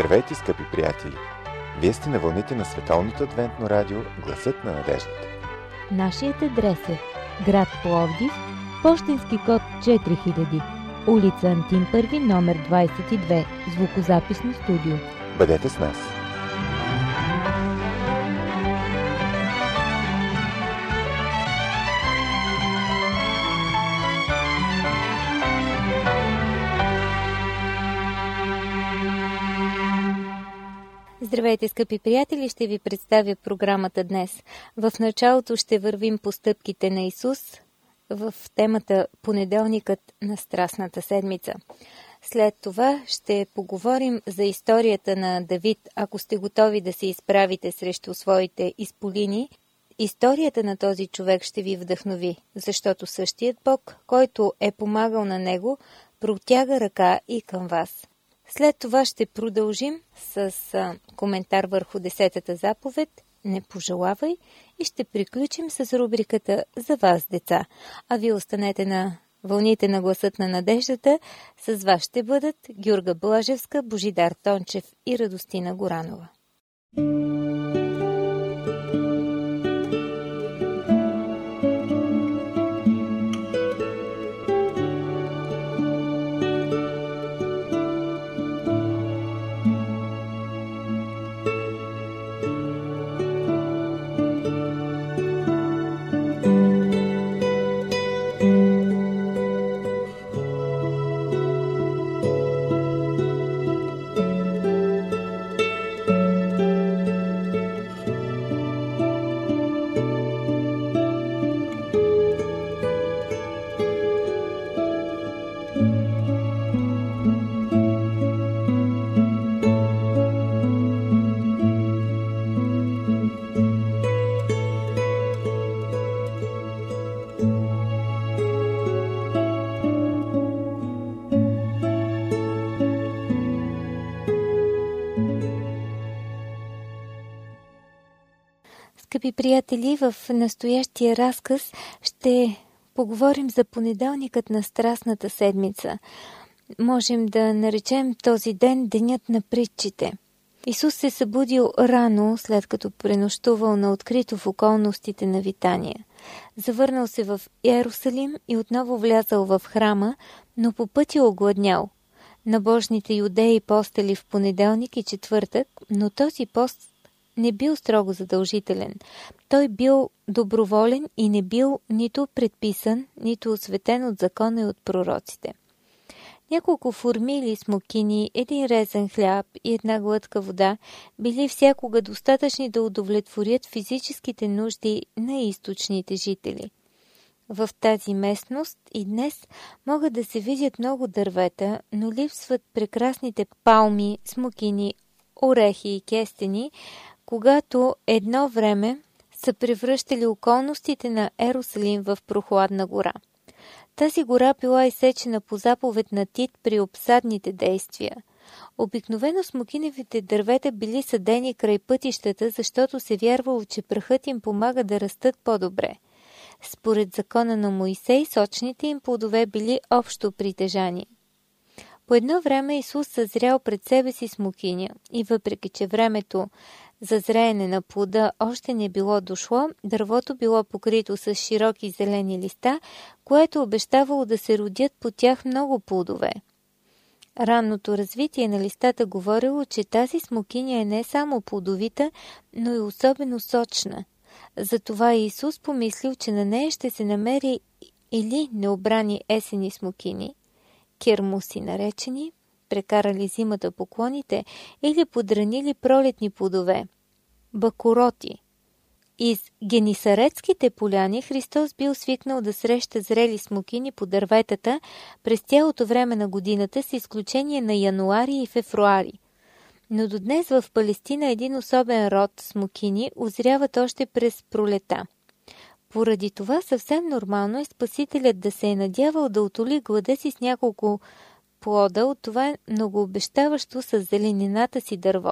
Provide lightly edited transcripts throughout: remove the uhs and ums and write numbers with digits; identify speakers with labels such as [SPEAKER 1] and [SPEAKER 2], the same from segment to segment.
[SPEAKER 1] Здравейте, скъпи приятели! Вие сте на вълните на Световното адвентно радио Гласът на надеждата.
[SPEAKER 2] Нашият адрес е град Пловдив, пощенски код 4000, улица Антим Първи, номер 22, звукозаписно студио.
[SPEAKER 1] Бъдете с нас!
[SPEAKER 3] Здравейте, скъпи приятели! Ще ви представя програмата днес. В началото ще вървим по стъпките на Исус в темата Понеделникът на Страстната седмица. След това ще поговорим за историята на Давид, ако сте готови да се изправите срещу своите изполини. Историята на този човек ще ви вдъхнови, защото същият Бог, който е помагал на него, протяга ръка и към вас. След това ще продължим с коментар върху 10-та заповед «Не пожелавай» и ще приключим с рубриката «За вас, деца». А вие останете на вълните на Гласът на надеждата. С вас ще бъдат Гюрга Блажевска, Божидар Тончев и Радостина Горанова. Скъпи приятели, в настоящия разказ ще поговорим за понеделникът на Страстната седмица. Можем да наречем този ден денят на притчите. Исус се събудил рано, след като пренощувал на открито в околностите на Витания. Завърнал се в Йерусалим и отново влязал в храма, но по пътя огладнял. Набожните юдеи постели в понеделник и четвъртък, но този пост не бил строго задължителен. Той бил доброволен и не бил нито предписан, нито осветен от закона и от пророците. Няколко формили смокини, един резен хляб и една глътка вода били всякога достатъчни да удовлетворят физическите нужди на източните жители. В тази местност и днес могат да се видят много дървета, но липсват прекрасните палми, смокини, орехи и кестени, когато едно време са превръщали околностите на Йерусалим в прохладна гора. Тази гора била изсечена по заповед на Тит при обсадните действия. Обикновено смокиневите дървета били съдени край пътищата, защото се вярвало, че прахът им помага да растат по-добре. Според закона на Моисей, сочните им плодове били общо притежани. По едно време Исус съзрял пред себе си смокиня и въпреки, че времето за зреене на плода още не било дошло, дървото било покрито с широки зелени листа, което обещавало да се родят по тях много плодове. Ранното развитие на листата говорило, че тази смокиня е не само плодовита, но и особено сочна. Затова Исус помислил, че на нея ще се намери или необрани есени смокини, кермуси наречени, прекарали зимата по клоните или подранили пролетни плодове, бакуроти. Из Генисаретските поляни Христос бил свикнал да среща зрели смокини по дърветата през цялото време на годината, с изключение на януари и февруари. Но до днес в Палестина един особен род смокини озряват още през пролета. Поради това съвсем нормално е Спасителят да се е надявал да утоли глада си с няколко плода от това многообещаващо с зеленината си дърво.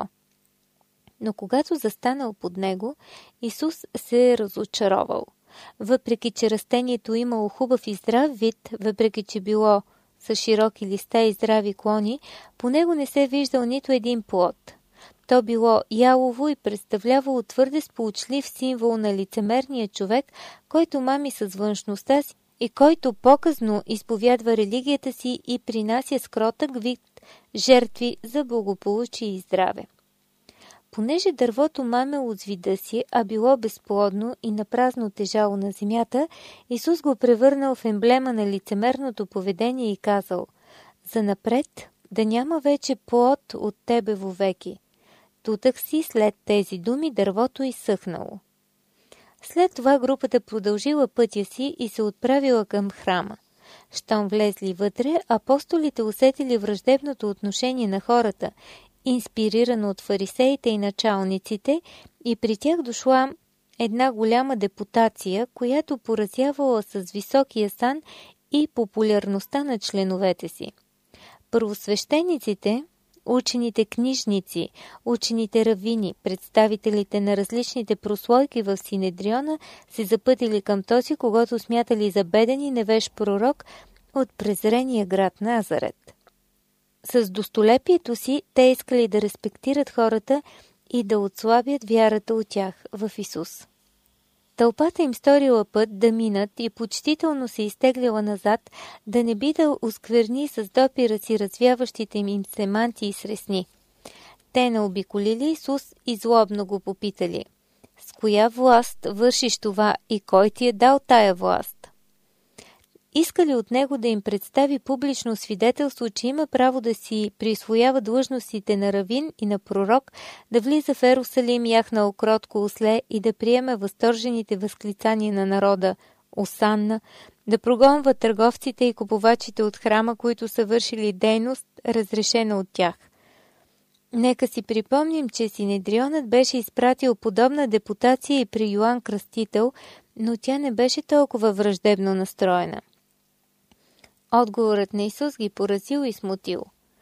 [SPEAKER 3] Но когато застанал под него, Исус се е разочаровал. Въпреки че растението имало хубав и здрав вид, въпреки че било с широки листа и здрави клони, по него не се виждал нито един плод. То било ялово и представлявало твърде сполучлив символ на лицемерния човек, който мами с външността си и който показно изповядва религията си и принася с кротък вид жертви за благополучие и здраве. Понеже дървото мамело с вида си, а било безплодно и напразно тежало на земята, Исус го превърнал в емблема на лицемерното поведение и казал: «Занапред да няма вече плод от тебе вовеки». Тутък си след тези думи дървото изсъхнало. След това групата продължила пътя си и се отправила към храма. Щом влезли вътре, апостолите усетили враждебното отношение на хората, инспирирано от фарисеите и началниците, и при тях дошла една голяма депутация, която поразявала с високия сан и популярността на членовете си. Първосвещениците, учените книжници, учените равини, представителите на различните прослойки в Синедриона се запътили към този, когото смятали за беден и невеж пророк от презрения град Назарет. С достолепието си те искали да респектират хората и да отслабят вярата от тях в Исус. Тълпата им сторила път да минат и почтително се изтегляла назад, да не би да оскверни с допира си развяващите им се мантии с ресни. Те наобиколили Исус и злобно го попитали: «С коя власт вършиш това и кой ти е дал тая власт?» Искали от него да им представи публично свидетелство, че има право да си присвоява длъжностите на равин и на пророк, да влиза в Ерусалим яхнал кротко осле и да приеме възторжените възклицания на народа «Осанна», да прогонва търговците и купувачите от храма, които са вършили дейност, разрешена от тях. Нека си припомним, че Синедрионът беше изпратил подобна депутация и при Йоан Кръстител, но тя не беше толкова враждебно настроена. Отговорът на Исус ги поразил и смутил.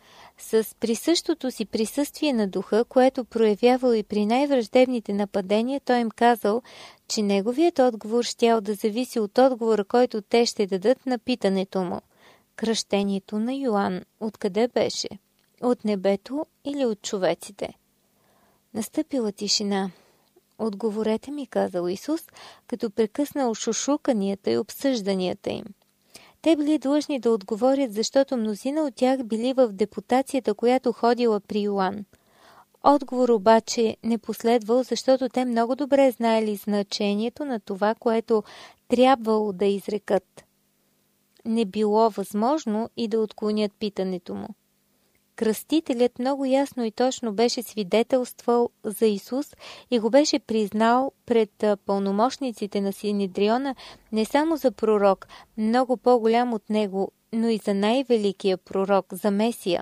[SPEAKER 3] С присъщото си присъствие на духа, което проявявал и при най-враждебните нападения, той им казал, че неговият отговор щял да зависи от отговора, който те ще дадат на питането му. Кръщението на Йоан откъде беше? От небето или от човеците? Настъпила тишина. «Отговорете ми», казал Исус, като прекъснал шушуканията и обсъжданията им. Те били длъжни да отговорят, защото мнозина от тях били в депутацията, която ходила при Йоан. Отговор обаче не последвал, защото те много добре знаели значението на това, което трябвало да изрекат. Не било възможно и да отклонят питането му. Кръстителят много ясно и точно беше свидетелствал за Исус и го беше признал пред пълномощниците на Синедриона не само за пророк, много по-голям от него, но и за най-великия пророк, за Месия.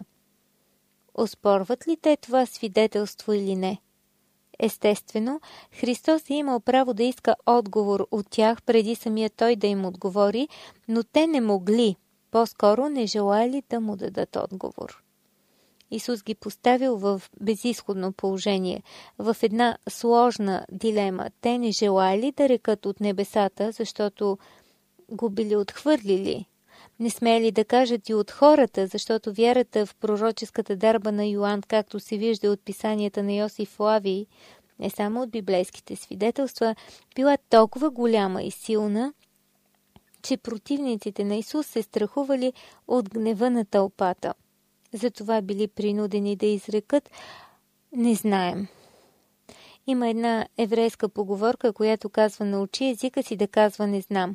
[SPEAKER 3] Оспорват ли те това свидетелство или не? Естествено, Христос е имал право да иска отговор от тях преди самия той да им отговори, но те не могли, по-скоро не желали да му дадат отговор. Исус ги поставил в безизходно положение, в една сложна дилема. Те не желали да рекат от небесата, защото го били отхвърлили. Не смели да кажат и от хората, защото вярата в пророческата дарба на Йоан, както се вижда от писанията на Йосиф Флавий, не само от библейските свидетелства, била толкова голяма и силна, че противниците на Исус се страхували от гнева на тълпата. Затова били принудени да изрекат «Не знаем». Има една еврейска поговорка, която казва «Научи езика си да казва не знам».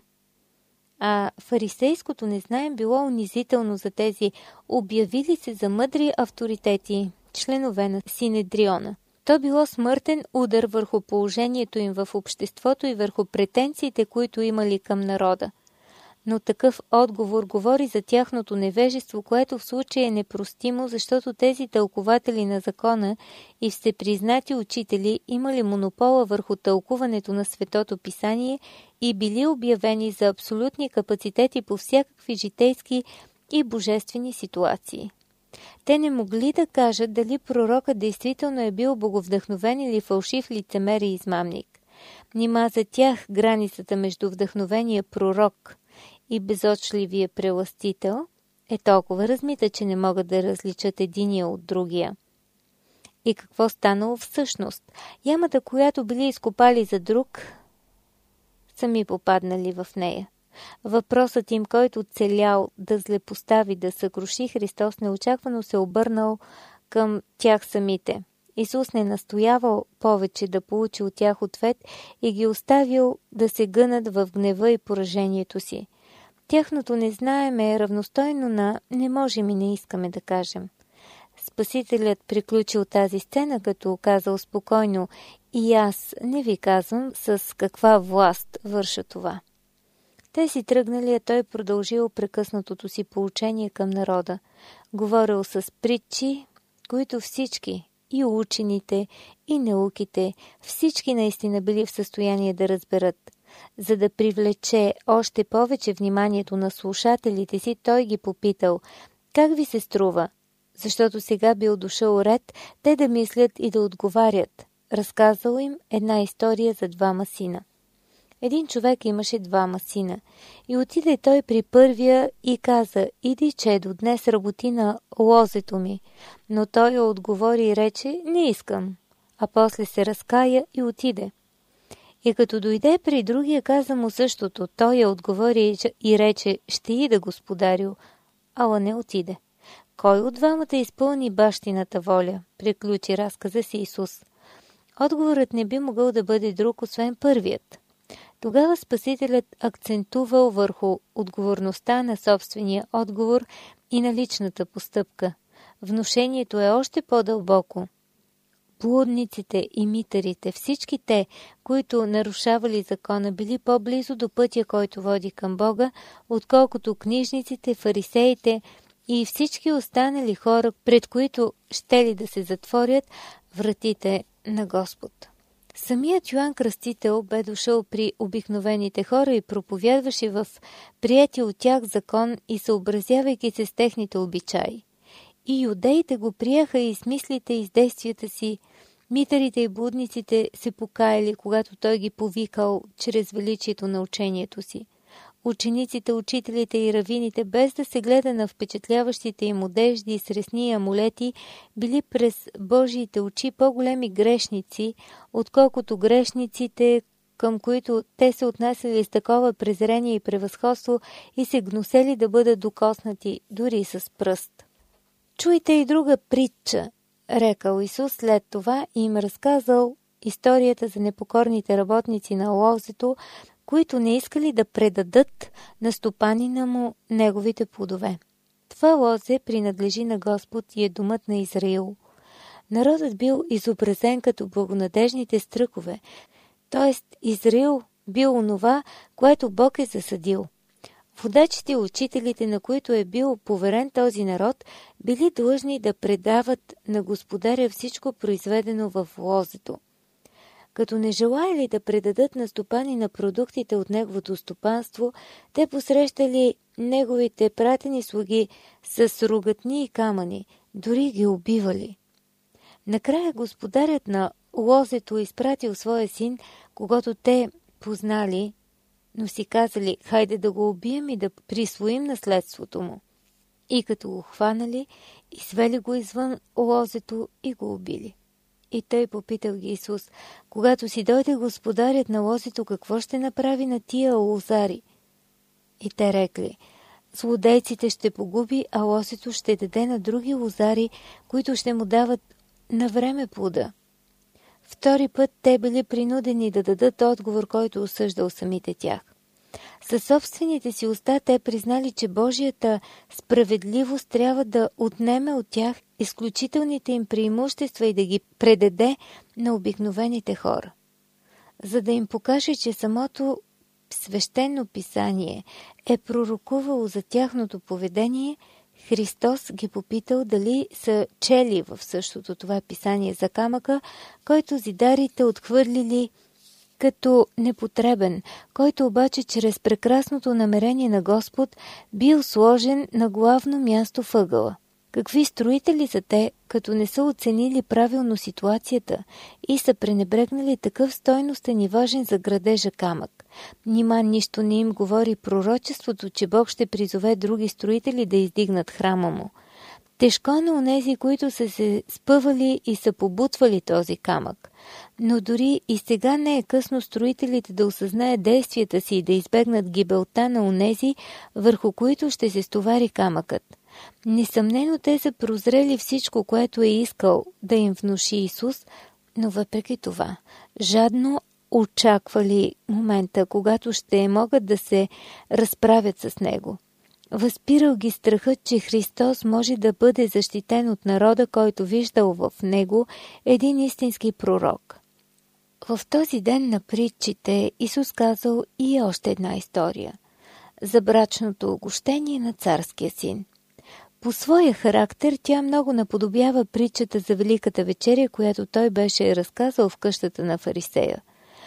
[SPEAKER 3] А фарисейското не знаем било унизително за тези обявили се за мъдри авторитети, членове на Синедриона. То било смъртен удар върху положението им в обществото и върху претенциите, които имали към народа. Но такъв отговор говори за тяхното невежество, което в случая е непростимо, защото тези тълкователи на закона и всепризнати учители имали монопола върху тълкуването на Светото Писание и били обявени за абсолютни капацитети по всякакви житейски и божествени ситуации. Те не могли да кажат дали пророкът действително е бил боговдъхновен или фалшив лицемер и измамник. Нима за тях границата между вдъхновения пророк и безочливия прелъстител е толкова размита, че не могат да различат единия от другия. И какво станало всъщност? Ямата, която били изкопали за друг, сами попаднали в нея. Въпросът им, който целял да злепостави, да съкруши Христос, неочаквано се обърнал към тях самите. Исус не настоявал повече да получи от тях ответ и ги оставил да се гънат в гнева и поражението си. Тяхното незнаеме е равностойно на не можем и не искаме да кажем. Спасителят приключил тази сцена, като казал спокойно: и аз не ви казвам с каква власт върша това. Те си тръгнали, а той продължил прекъснатото си поучение към народа. Говорил с притчи, които всички, и учените, и науките, всички наистина били в състояние да разберат. За да привлече още повече вниманието на слушателите си, той ги попитал: как ви се струва? Защото сега бил дошъл ред те да мислят и да отговарят. Разказал им една история за двама сина. Един човек имаше двама сина. И отиде той при първия и каза: иди, чедо, днес работи на лозето ми. Но той отговори и рече: не искам. А после се разкая и отиде. И като дойде при другия, каза му същото. Той отговори и рече: ще ида, господарю. Ала не отиде. Кой от двамата изпълни бащината воля? Приключи разказа си Исус. Отговорът не би могъл да бъде друг, освен първият. Тогава Спасителят акцентувал върху отговорността на собствения отговор и на личната постъпка. Внушението е още по-дълбоко. Блудниците и митарите, всички те, които нарушавали закона, били по-близо до пътя, който води към Бога, отколкото книжниците, фарисеите и всички останали хора, пред които щели да се затворят вратите на Господ. Самият Йоан Кръстител бе дошъл при обикновените хора и проповядваше в приятия от тях закон и съобразявайки се с техните обичаи. И юдеите го приеха и с мислите и с действията си. Митарите и блудниците се покаяли, когато той ги повикал чрез величието на учението си. Учениците, учителите и равините, без да се гледа на впечатляващите им одежди и сресни амулети, били през Божиите очи по-големи грешници, отколкото грешниците, към които те се отнасяли с такова презрение и превъзходство и се гнусели да бъдат докоснати дори с пръст. Чуйте и друга притча, рекал Исус след това и им разказал историята за непокорните работници на лозето, които не искали да предадат на стопанина му неговите плодове. Това лозе принадлежи на Господ и е домът на Израил. Народът бил изобразен като благонадежните стръкове, т.е. Израил бил онова, което Бог е засадил. Водачите и учителите, на които е бил поверен този народ, били длъжни да предават на Господаря всичко произведено в лозето. Като не желаяли да предадат на стопанина продуктите от неговото стопанство, те посрещали неговите пратени слуги с ругатни и камъни, дори ги убивали. Накрая господарят на лозето изпратил своя син, когато те познали, но си казали: хайде да го убием и да присвоим наследството му. И като го хванали, извели го извън лозето и го убили. И той попитал ги Исус: когато си дойде господарят на лозето, какво ще направи на тия лозари? И те рекли: злодейците ще погуби, а лозето ще даде на други лозари, които ще му дават на време плода. Втори път те били принудени да дадат отговор, който осъждал самите тях. Със собствените си уста те признали, че Божията справедливост трябва да отнеме от тях изключителните им преимущества и да ги предаде на обикновените хора. За да им покаже, че самото свещено писание е пророкувало за тяхното поведение, Христос ги попитал дали са чели в същото това писание за камъка, който зидарите отхвърлили като непотребен, който обаче чрез прекрасното намерение на Господ бил сложен на главно място в ъгъла. Какви строители са те, като не са оценили правилно ситуацията и са пренебрегнали такъв стойностен и важен за градежа камък? Нима нищо не им говори пророчеството, че Бог ще призове други строители да издигнат храма му. Тежко на онези, които са се спъвали и са побутвали този камък. Но дори и сега не е късно строителите да осъзнаят действията си и да избегнат гибелта на онези, върху които ще се стовари камъкът. Несъмнено те са прозрели всичко, което е искал да им внуши Исус, но въпреки това жадно очаквали момента, когато ще могат да се разправят с Него. Възпирал ги страхът, че Христос може да бъде защитен от народа, който виждал в Него един истински пророк. В този ден на притчите Исус казал и още една история за брачното огощение на царския син. По своя характер тя много наподобява притчата за Великата вечеря, която той беше разказал в къщата на фарисея.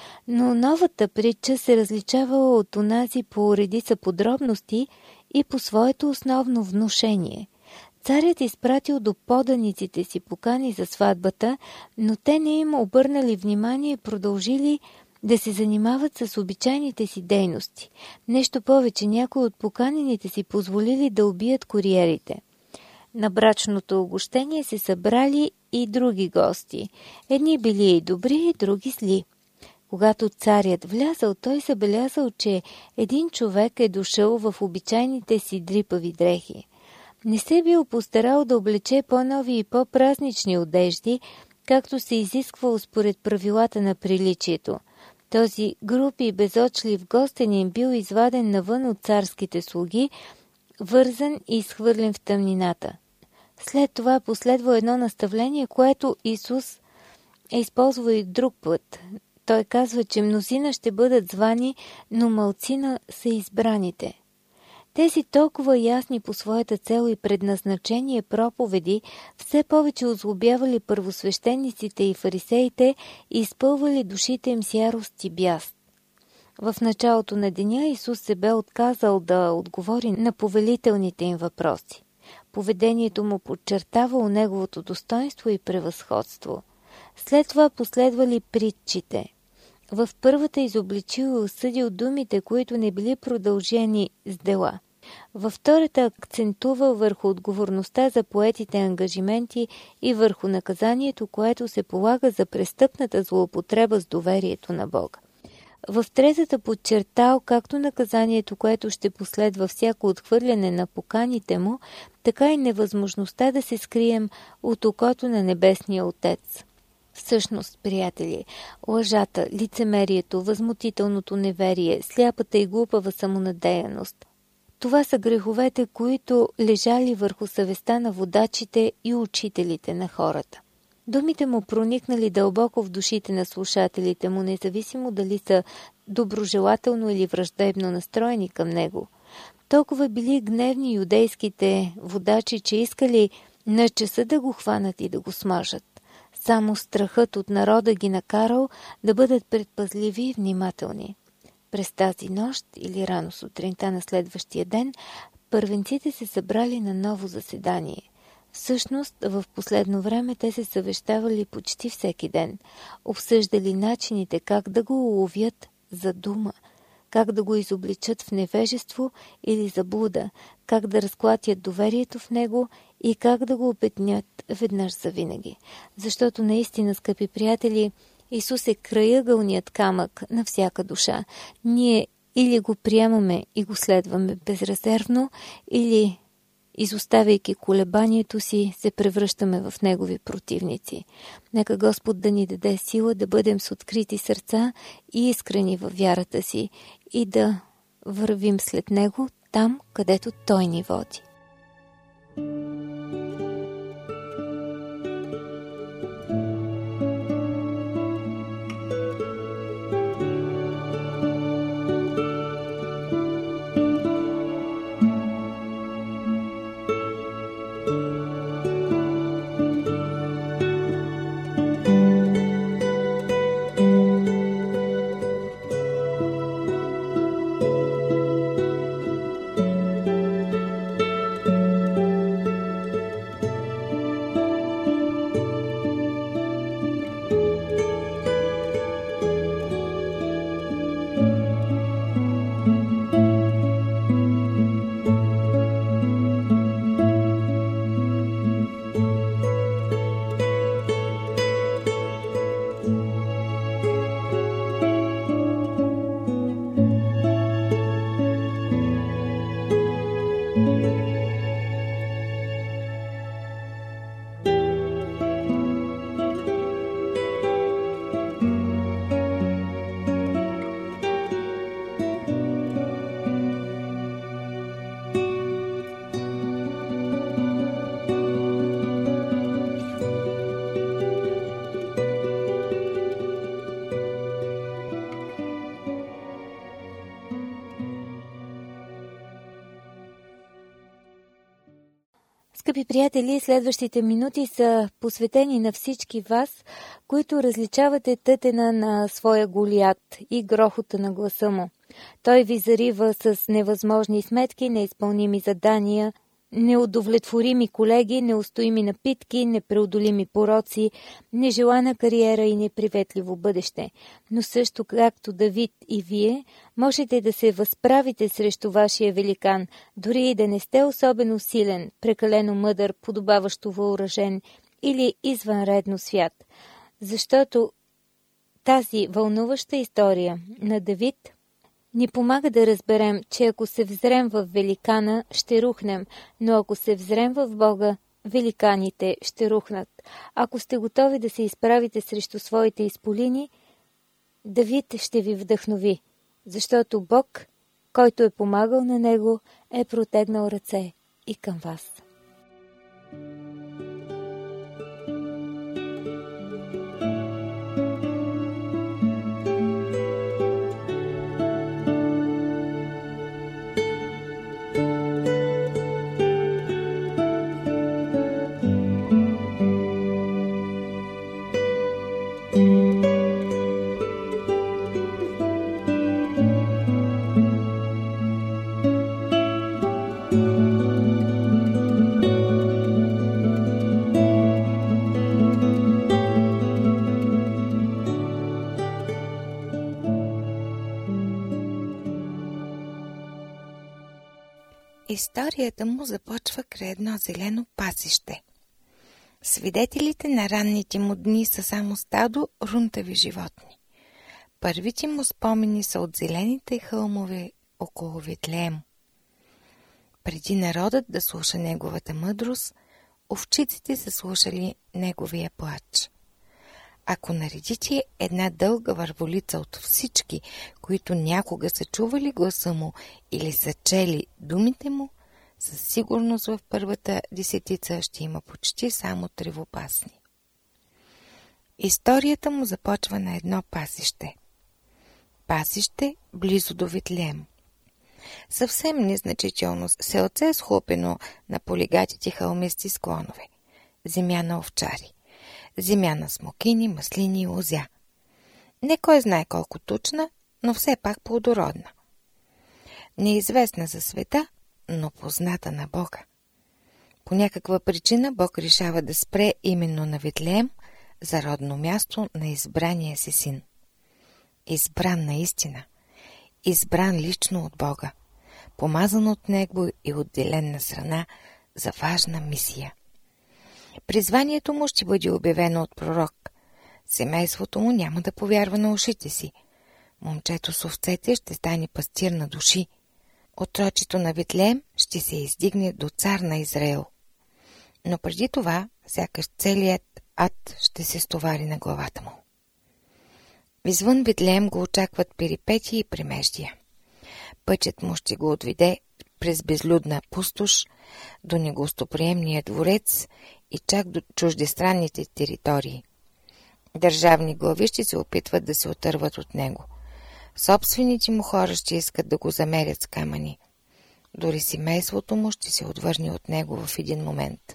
[SPEAKER 3] Но новата притча се различавала от онази по редица подробности и по своето основно внушение. Царят изпратил до поданиците си покани за сватбата, но те не им обърнали внимание и продължили да се занимават с обичайните си дейности. Нещо повече, някои от поканените си позволили да убият куриерите. На брачното огощение се събрали и други гости. Едни били и добри, и други зли. Когато царят влязал, той забелязал, че един човек е дошъл в обичайните си дрипави дрехи. Не се бил постарал да облече по-нови и по-празнични одежди, както се изисквало според правилата на приличието. Този груб и безочлив гостенин бил изваден навън от царските слуги, вързан и изхвърлен в тъмнината. След това последва едно наставление, което Исус е използвал и друг път. Той казва, че мнозина ще бъдат звани, но малцина са избраните. Тези толкова ясни по своята цел и предназначение проповеди все повече озлобявали първосвещениците и фарисеите и изпълвали душите им с ярост и бяс. В началото на деня Исус се бе отказал да отговори на повелителните им въпроси. Поведението му подчертавало неговото достоинство и превъзходство. След това последвали притчите. В първата изобличил и осъдил думите, които не били продължени с дела. Във втората акцентувал върху отговорността за поетите ангажименти и върху наказанието, което се полага за престъпната злоупотреба с доверието на Бога. В третата подчертал както наказанието, което ще последва всяко отхвърляне на поканите му, така и невъзможността да се скрием от окото на Небесния Отец. Всъщност, приятели, лъжата, лицемерието, възмутителното неверие, сляпата и глупава самонадеяност – това са греховете, които лежали върху съвестта на водачите и учителите на хората. Думите му проникнали дълбоко в душите на слушателите му, независимо дали са доброжелателно или враждебно настроени към него. Толкова били гневни юдейските водачи, че искали на часа да го хванат и да го смажат. Само страхът от народа ги накарал да бъдат предпазливи и внимателни. През тази нощ или рано сутринта на следващия ден първенците се събрали на ново заседание. Всъщност, в последно време те се съвещавали почти всеки ден. Обсъждали начините как да го уловят за дума, как да го изобличат в невежество или заблуда, как да разклатят доверието в него и как да го опетнят веднъж завинаги. Защото наистина, скъпи приятели, Исус е краягълният камък на всяка душа. Ние или го приемаме и го следваме безрезервно, или, изоставяйки колебанието си, се превръщаме в негови противници. Нека Господ да ни даде сила да бъдем с открити сърца и искрени във вярата си и да вървим след Него там, където Той ни води. Скъпи приятели, следващите минути са посветени на всички вас, които различавате тътена на своя Голиат и грохота на гласа му. Той ви зарива с невъзможни сметки, неизпълними задания, неудовлетворими колеги, неустоими напитки, непреодолими пороци, нежелана кариера и неприветливо бъдеще. Но също както Давид и вие, можете да се възправите срещу вашия великан, дори и да не сте особено силен, прекалено мъдър, подобаващо въоръжен или извънредно свят. Защото тази вълнуваща история на Давид ни помага да разберем, че ако се взрем в великана, ще рухнем, но ако се взрем в Бога, великаните ще рухнат. Ако сте готови да се изправите срещу своите изполини, Давид ще ви вдъхнови, защото Бог, който е помагал на него, е протегнал ръце и към вас.
[SPEAKER 4] Историята му започва край едно зелено пасище. Свидетелите на ранните му дни са само стадо рунтави животни. Първите му спомени са от зелените хълмове около Витлеем. Преди народът да слуша неговата мъдрост, овчиците са слушали неговия плач. Ако наредите една дълга върволица от всички, които някога са чували гласа му или са чели думите му, със сигурност в първата десетица ще има почти само тревопасни. Историята му започва на едно пасище. Пасище близо до Витлеем. Съвсем незначително селце схлупено на полигатите хълмисти склонове. Земя на овчари. Земя на смокини, маслини и лозя. Не кой знае колко тучна, но все пак плодородна. Неизвестна за света, но позната на Бога. По някаква причина Бог решава да спре именно на Витлеем за родно място на избрания си син. Избран наистина, избран лично от Бога, помазан от Него и отделен на страна за важна мисия. Призванието му ще бъде обявено от пророк. Семейството му няма да повярва на ушите си. Момчето с овцете ще стане пастир на души. Отрочето на Витлеем ще се издигне до цар на Израел. Но преди това, сякаш целият ад ще се стовари на главата му. Извън Витлеем го очакват перипетии и премеждия. Пътят му ще го отведе през безлюдна пустош до негостоприемния дворец и чак до чуждестранните територии. Държавни глави ще се опитват да се отърват от него. Собствените му хора ще искат да го замерят с камъни. Дори семейството му ще се отвърне от него в един момент.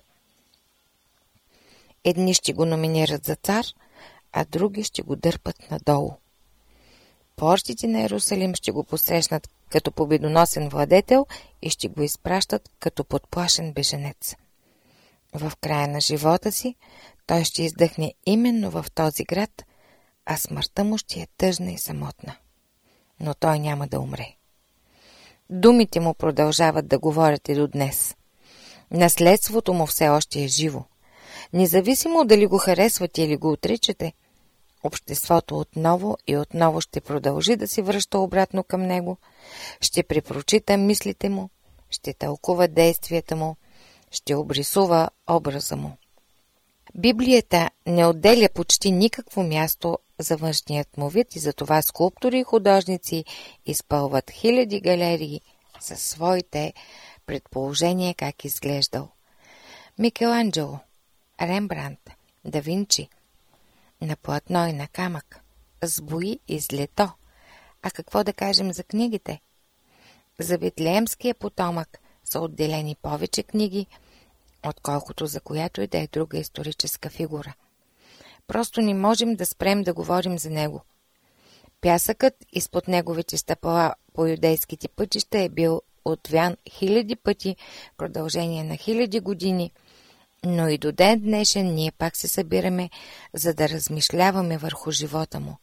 [SPEAKER 4] Едни ще го номинират за цар, а други ще го дърпат надолу. Портите на Иерусалим ще го посрещнат като победоносен владетел и ще го изпращат като подплашен беженец. В края на живота си той ще издъхне именно в този град, а смъртта му ще е тъжна и самотна. Но той няма да умре. Думите му продължават да говорят и до днес. Наследството му все още е живо. Независимо дали го харесвате или го отричате, обществото отново и отново ще продължи да се връща обратно към него, ще препрочита мислите му, ще тълкува действията му, ще обрисува образа му. Библията не отделя почти никакво място за външният му вид и затова скулптори и художници изпълват хиляди галерии със своите предположения как изглеждал. Микеланджело, Рембрандт, Да Винчи, на платно и на камък, с бои и с лето. А какво да кажем за книгите? За Витлеемския потомък са отделени повече книги, отколкото за която и да е друга историческа фигура. Просто не можем да спрем да говорим за него. Пясъкът изпод неговите стъпала по юдейските пътища е бил отвян хиляди пъти в продължение на хиляди години, но и до ден днешен ние пак се събираме, за да размишляваме върху живота му.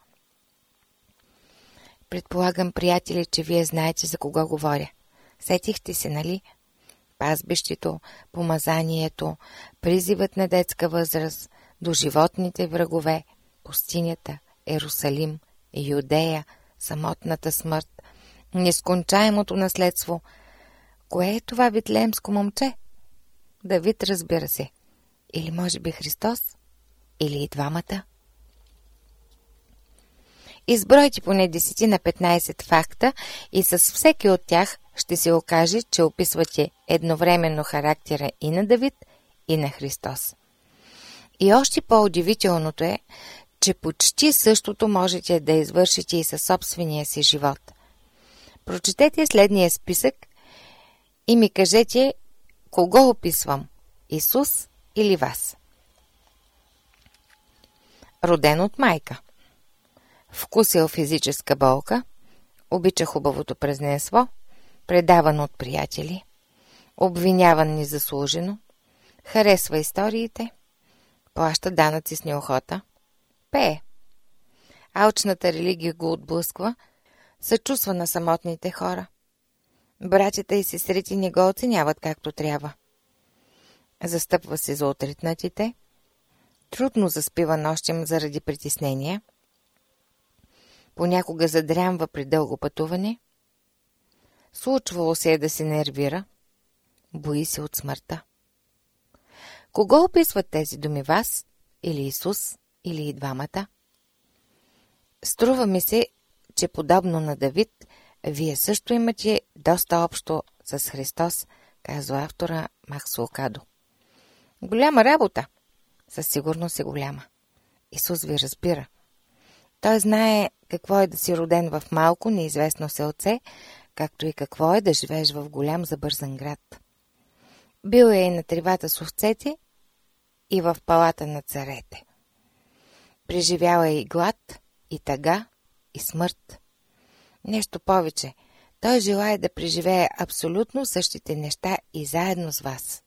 [SPEAKER 4] Предполагам, приятели, че вие знаете за кого говоря. Сетихте се, нали? Пазбището, помазанието, призивът на детска възраст, до животните врагове, пустинята, Ерусалим, Юдея, самотната смърт, нескончаемото наследство. Кое е това витлеемско момче? Давид, разбира се. Или може би Христос? Или и двамата? Избройте поне 10 на 15 факта и с всеки от тях ще се окаже, че описвате едновременно характера и на Давид, и на Христос. И още по-удивителното е, че почти същото можете да извършите и със собствения си живот. Прочетете следния списък и ми кажете кого описвам – Исус или вас. Роден от майка. Вкусил физическа болка, обича хубавото празненство, предаван от приятели, обвиняван незаслужено, харесва историите, плаща данъци с неохота, пее. Алчната религия го отблъсква, съчувства на самотните хора. Братята и сестрите не го оценяват както трябва. Застъпва се за отритнатите, трудно заспива нощем заради притеснения, понякога задрямва при дълго пътуване, случвало се е да се нервира, бои се от смъртта. Кого описват тези думи, вас или Исус, или и двамата? Струва ми се, че подобно на Давид, вие също имате доста общо с Христос, казва автора Макс Лукадо. Голяма работа. Със сигурност е голяма. Исус ви разбира. Той знае какво е да си роден в малко, неизвестно селце, както и какво е да живееш в голям забързан град. Бил е и на тривата с овцете, и в палата на царете. Преживял е и глад, и тъга, и смърт. Нещо повече, той желае да преживее абсолютно същите неща и заедно с вас.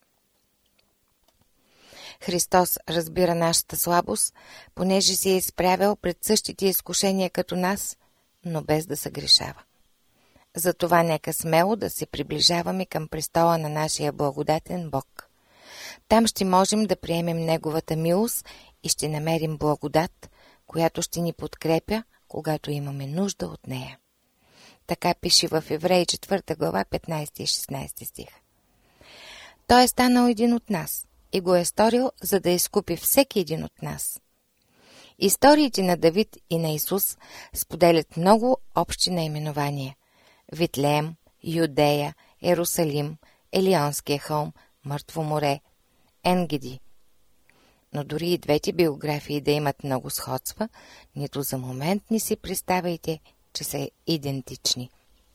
[SPEAKER 4] Христос разбира нашата слабост, понеже се е изправил пред същите изкушения като нас, но без да съгрешава. Затова нека смело да се приближаваме към престола на нашия благодатен Бог. Там ще можем да приемем Неговата милост и ще намерим благодат, която ще ни подкрепя, когато имаме нужда от нея. Така пише в Евреи 4 глава 15 и 16 стих. Той е станал един от нас и го е сторил, за да изкупи всеки един от нас. Историите на Давид и на Исус споделят много общи наименования. Витлеем, Юдея, Ерусалим, Елионския хълм, Мъртво море, Енгеди. Но дори и двете биографии да имат много сходства, нито за момент не си представяйте, че са идентични.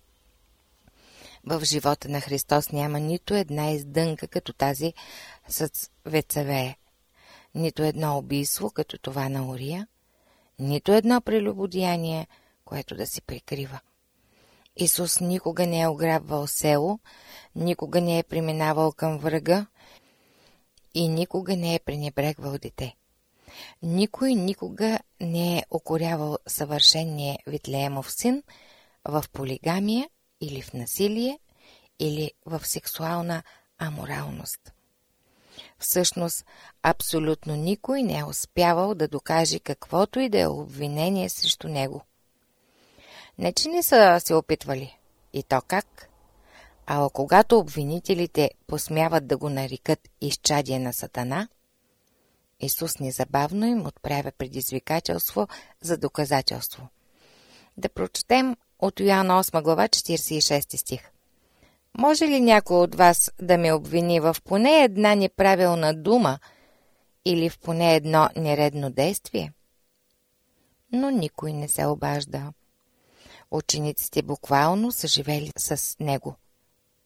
[SPEAKER 4] В живота на Христос няма нито една издънка като тази с Вецавее, нито едно убийство като това на Урия, нито едно прелюбодеяние, което да се прикрива. Исус никога не е ограбвал село, никога не е преминавал към врага и никога не е пренебрегвал дете. Никой никога не е укорявал съвършения Витлеемов син в полигамия или в насилие, или в сексуална аморалност. Всъщност, абсолютно никой не е успявал да докаже каквото и да е обвинение срещу него. Не, че не са се опитвали. И то как? А когато обвинителите посмяват да го нарекат изчадие на Сатана, Исус незабавно им отправя предизвикателство за доказателство. Да прочетем от Йоан 8 глава 46 стих. Може ли някой от вас да ме обвини в поне една неправилна дума или в поне едно нередно действие? Но никой не се обажда. Учениците буквално са живели с него.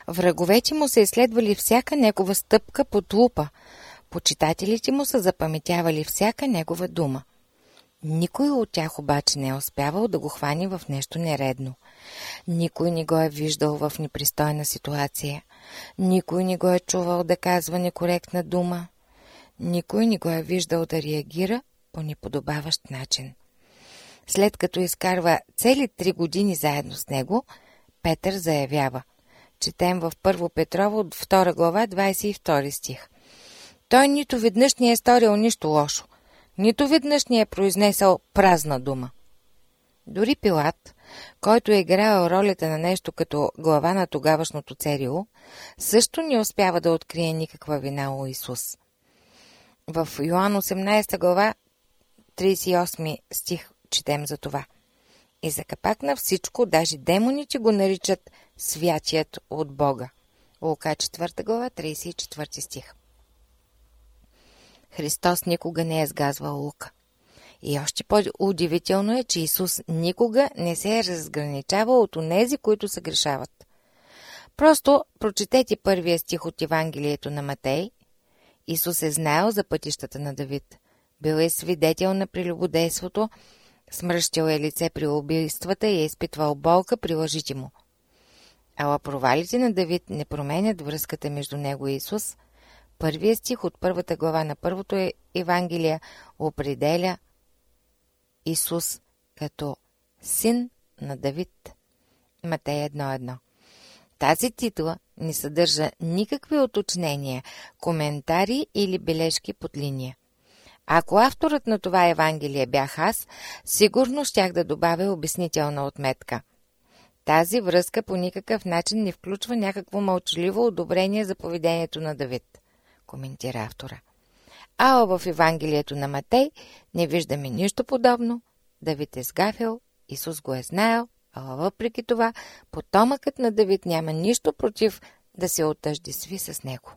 [SPEAKER 4] Враговете му са изследвали всяка негова стъпка под лупа. Почитателите му са запаметявали всяка негова дума. Никой от тях обаче не е успявал да го хвани в нещо нередно. Никой не го е виждал в непристойна ситуация. Никой не го е чувал да казва некоректна дума. Никой не го е виждал да реагира по неподобаващ начин. След като изкарва цели 3 години заедно с него, Петър заявява. Четем в 1 Петрово, 2 глава, 22 стих. Той нито веднъж не е сторил нищо лошо, нито веднъж не е произнесъл празна дума. Дори Пилат, който е играл ролята на нещо като глава на тогавашното ЦРУ, също не успява да открие никаква вина у Исус. В Йоан 18 глава, 38 стих четем за това. И за капак на всичко, даже демоните го наричат святият от Бога. Лука 4 глава, 34 стих. Христос никога не е сгазвал лука. И още по-удивително е, че Исус никога не се е разграничавал от онези, които се грешават. Просто прочетете 1 стих от Евангелието на Матей. Исус е знаел за пътищата на Давид. Бил е свидетел на прелюбодейството, смръщил е лице при убийствата и е изпитвал болка при лъжите му. Ала провалите на Давид не променят връзката между него и Исус. 1 стих от 1 глава на 1 Евангелие определя Исус като син на Давид. Матей 1.1. Тази титла не съдържа никакви уточнения, коментари или бележки под линия. Ако авторът на това Евангелие бях аз, сигурно щях да добавя обяснителна отметка. Тази връзка по никакъв начин не включва някакво мълчаливо одобрение за поведението на Давид, коментира автора. А в Евангелието на Матей не виждаме нищо подобно. Давид е сгафил, Исус го е знаел, а въпреки това потомъкът на Давид няма нищо против да се отъждестви с него.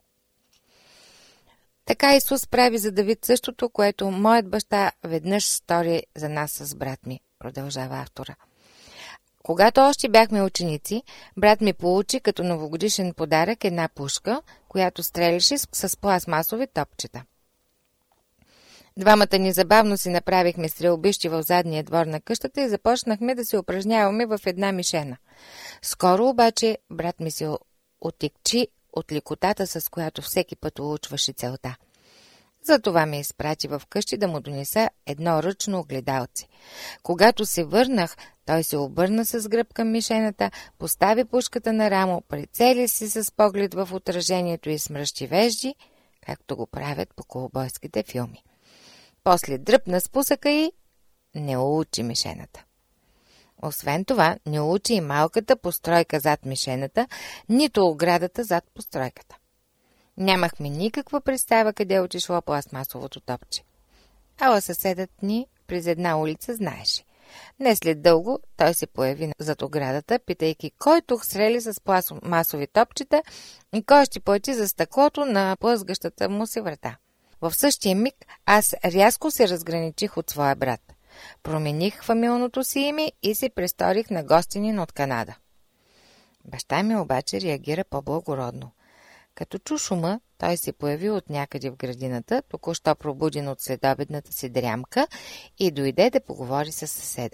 [SPEAKER 4] Така Исус прави за Давид същото, което моят баща веднъж стори за нас с брат ми, продължава автора. Когато още бяхме ученици, брат ми получи като новогодишен подарък една пушка, която стреляше с пластмасови топчета. Двамата незабавно си направихме стрелбищи в задния двор на къщата и започнахме да се упражняваме в една мишена. Скоро обаче брат ми се отекчи от лекотата, с която всеки път улучваше целта. Затова ме изпрати в къщи да му донеса едно ръчно огледалце. Когато се върнах, той се обърна с гръб към мишената, постави пушката на рамо, прицели си с поглед в отражението и смръщи вежди, както го правят по колобойските филми. После дръпна спусъка и не улучи мишената. Освен това, не улучи и малката постройка зад мишената, нито оградата зад постройката. Нямахме никаква представа къде е отишло пластмасовото топче. Ала съседът ни през една улица знаеше. Не след дълго той се появи зад оградата, питайки кой тук стрели с пластмасови топчета и кой ще плати за стъклото на плъзгащата му се врата. В същия миг аз рязко се разграничих от своя брат. Промених фамилното си име и се престорих на гостинин от Канада. Баща ми обаче реагира по-благородно. Като чу шума, той се появи от някъде в градината, току-що пробуден от следобедната си дрямка и дойде да поговори с съседа.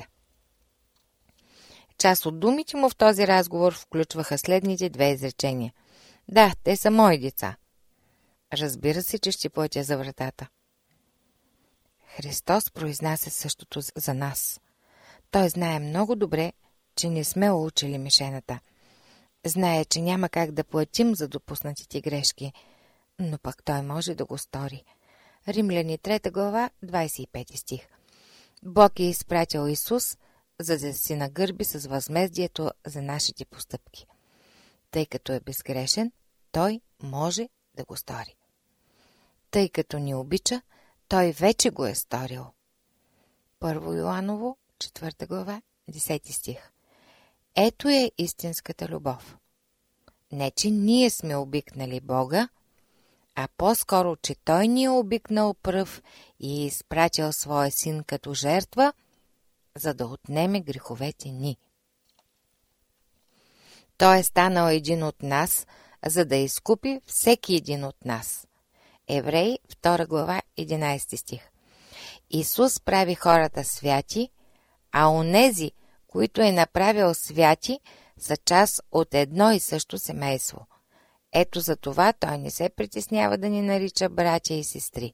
[SPEAKER 4] Част от думите му в този разговор включваха следните 2 изречения. Да, те са мои деца. Разбира се, че ще платя за вратата. Христос произнася същото за нас. Той знае много добре, че не сме учили мишената. Знае, че няма как да платим за допуснатите грешки, но пък той може да го стори. Римляни 3 глава, 25 стих. Бог е изпратил Исус, за да се нагърби с възмездието за нашите постъпки. Тъй като е безгрешен, той може да го стори. Тъй като ни обича, той вече го е сторил. 1 Йоаново, 4 глава, 10 стих. Ето е истинската любов. Не, че ние сме обикнали Бога, а по-скоро, че Той ни е обикнал пръв и е изпратил своя син като жертва, за да отнеме греховете ни. Той е станал един от нас, за да изкупи всеки един от нас. Евреи, 2 глава, 11 стих. Исус прави хората святи, а онези, които е направил святи, са част от едно и също семейство. Ето за това той не се притеснява да ни нарича братя и сестри.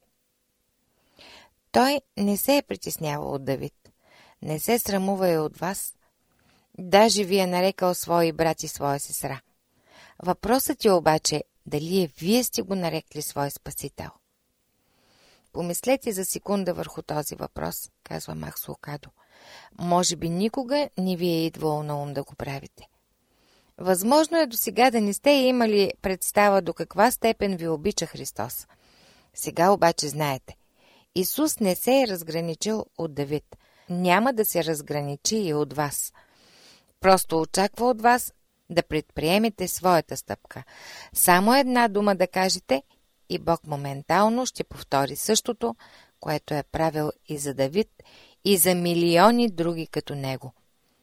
[SPEAKER 4] Той не се е притеснявал от Давид. Не се срамува и от вас. Даже ви е нарекал свои брат и своя сестра. Въпросът е обаче, дали вие сте го нарекли свой спасител. Помислете за секунда върху този въпрос, казва Макс Лукадо. Може би никога не ви е идвало на ум да го правите. Възможно е досега да не сте имали представа до каква степен ви обича Христос. Сега обаче знаете. Исус не се е разграничил от Давид. Няма да се разграничи и от вас. Просто очаква от вас да предприемете своята стъпка. Само една дума да кажете и Бог моментално ще повтори същото, което е правил и за Давид, и за милиони други като него.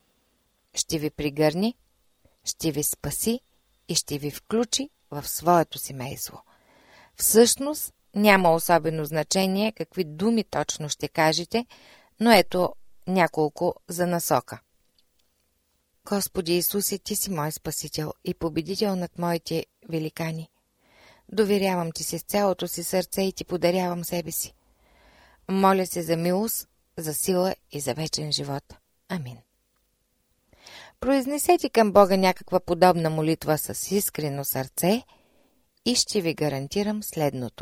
[SPEAKER 4] Ще ви пригърни, ще ви спаси и ще ви включи в своето семейство. Всъщност няма особено значение какви думи точно ще кажете, но ето няколко за насока. Господи Исусе, Ти си мой спасител и победител над моите великани. Доверявам Ти се с цялото си сърце и Ти подарявам себе си. Моля се за милост, за сила и за вечен живот. Амин. Произнесете към Бога някаква подобна молитва с искрено сърце и ще ви гарантирам следното.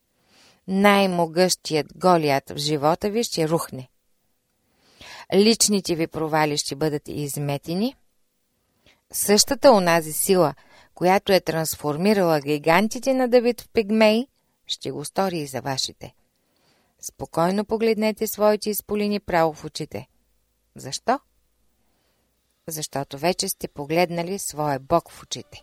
[SPEAKER 4] Най-могъщият Голиат в живота ви ще рухне. Личните ви провали ще бъдат изметени. Същата онази сила, която е трансформирала гигантите на Давид в пигмеи, ще го стори и за вашите. Спокойно погледнете своите изполини право в очите. Защо? Защото вече сте погледнали своя Бог в очите.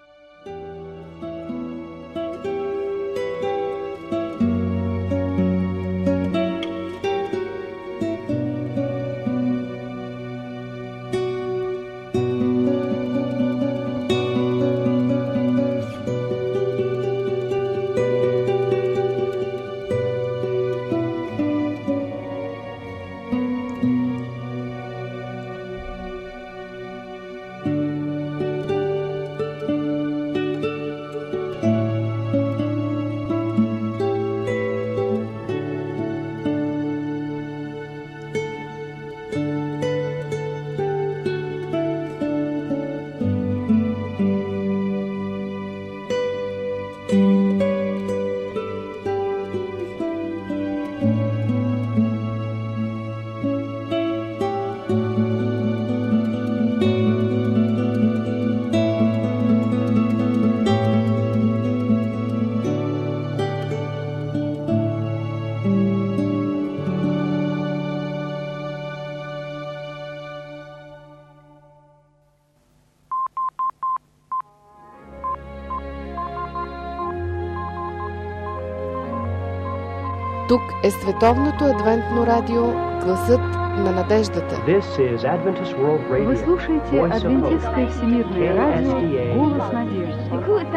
[SPEAKER 5] Тук е Световното адвентно радио, гласът на надеждата.
[SPEAKER 6] Вы слушаете Адвентистское всемирное радио, голос надежды.